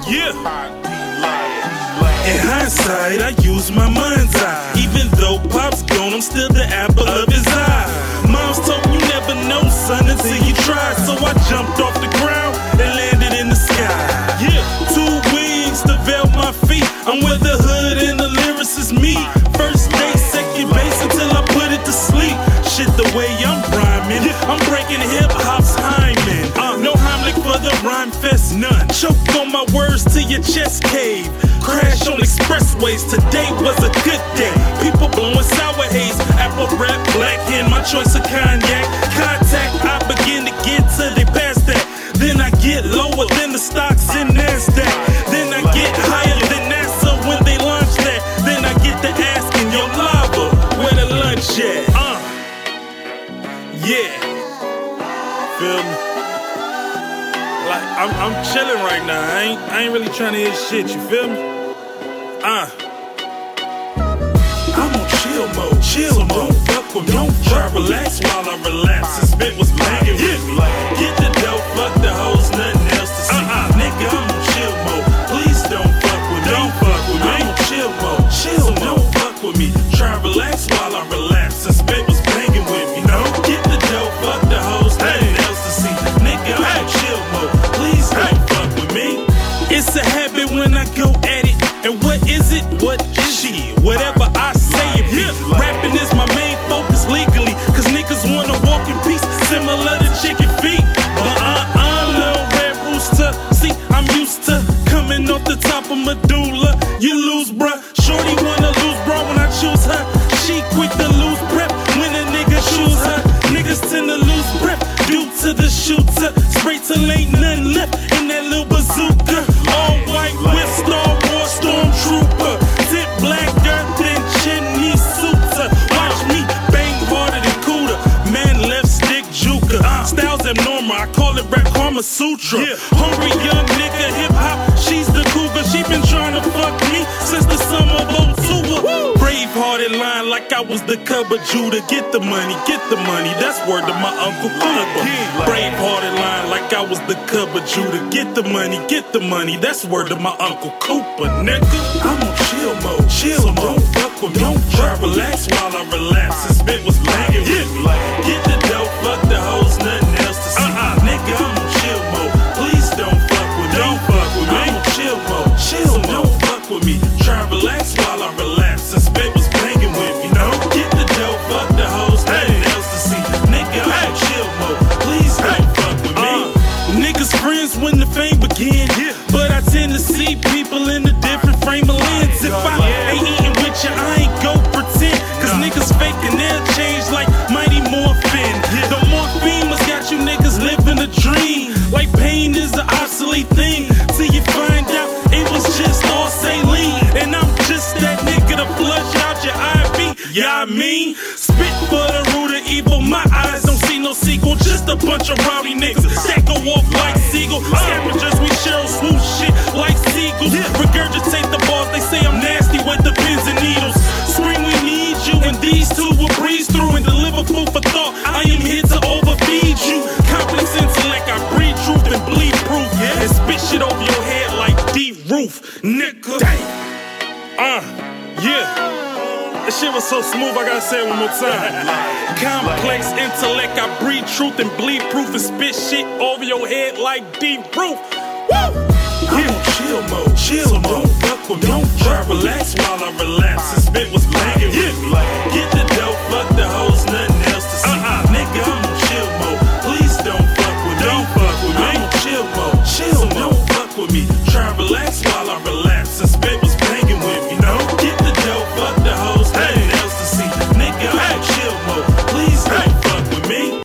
Yeah. In hindsight, I use my mind's eye. Even though Pop's gone, I'm still the apple of his eye. Mom's told me you never know, son, until you try. So I jumped off the ground and landed in the sky. Yeah, 2 wings to veil my feet. I'm where the hood and the lyricists meet. First day, second base until I put it to sleep. Shit, the way I'm rhyming, I'm breaking hip-hop's hymen. No Heimlich for the rhyme fest, none. Choke on my words to your chest cave. Crash on expressways, today was a good day. People blowing sour haze, apple rap, black hen, my choice of cognac. Contact, I begin to get till they pass that. Then I get lower than the stocks in NASDAQ. Then I get higher than NASA when they launch that. Then I get to asking your lava, where the lunch at? Yeah, feel me? Like I'm chilling right now. I ain't really trying to hear shit. You feel me? I'm on chill mode. Chill mode. Fuck with me. Don't try relax while I relapse. This bit was banging with me. Get the dope, fuck the hoes, nothing else to see. Nigga, I'm on chill mode. Please don't fuck with me. Don't fuck with me. I'm on chill mode. Chill mode. Don't fuck with me. Try relax while I relapse. This bit was banging with me. No, get the dope, fuck the hoes, nothing else to see. Nigga, I'm on chill mode. Please don't fuck with me. It's a habit when I go at it. And what is it? What is she? Whatever I say it be. Rapping is my main focus legally. Cause niggas wanna walk in peace, similar to chicken feet. But little red rooster. See, I'm used to coming off the top of medulla. You lose, bruh. Shorty wanna lose, bro, when I choose her. She quick to lose breath when a nigga choose her. Niggas tend to lose breath due to the shooter. Spray till ain't nothing left in that little bazooka. All white with Star Wars stormtrooper. Tip black earth and chimney suitor. Watch me bang harder than Cuda. Man left stick juker. Styles abnormal, I call it rap Kama Sutra. Hungry young nigga hip hop, she's the cougar. She been trying to fuck me since the summer of 02. Brave-hearted line like I was the cub of Judah. Get the money, that's word to my Uncle Cooper. Brave-hearted line like I was the cub of Judah. Get the money, that's word to my Uncle Cooper, nigga. I'm on chill mode, chill mode. Don't fuck with me, don't try relax while I relapse. This bit was banging with me. Get the dope, fuck the hoes, nothing else to see. Nigga, I'm on chill mode. Please don't fuck with me. Don't fuck with me. I'm on chill mode, chill mode. Don't fuck with me. Try relax while I relapse. This bit was banging with me. No, get the dope, fuck the hoes, nothing else to see. Nigga, I'm on chill mode. Please don't fuck with me. Niggas friends when the fame begin, but I tend to see people in a different frame of lens. If I ain't eating with you, I ain't gon' pretend. Cause niggas faking, they'll change like Mighty Morphin. The morphemas got you niggas living a dream. Like pain is an obsolete thing. Till you find out it was just all saline. And I'm just that nigga to flush out your IV. Yeah, I mean, spit for the root of evil. My eyes don't see no sequel. Just a bunch of rowdy niggas that go off like seagull. Scavengers, we Cheryl Swoop shit like seagulls. Regurgitate the balls, they say I'm nasty with the pins and needles. Scream we need you, and these two will breeze through and deliver food for thought. I am here to overfeed you. Complex intellect, I breathe truth and bleed proof. And spit shit over your head like D-Roof, nigga. This shit was so smooth, I gotta say it one more time. Complex intellect, I breathe truth and bleed proof and spit shit over your head like D-Roof. Woo! I'm on chill mode, chill mode. Don't fuck with me, don't try relax while I relapse. This bit was banging with me. Get the dope, fuck the hoes.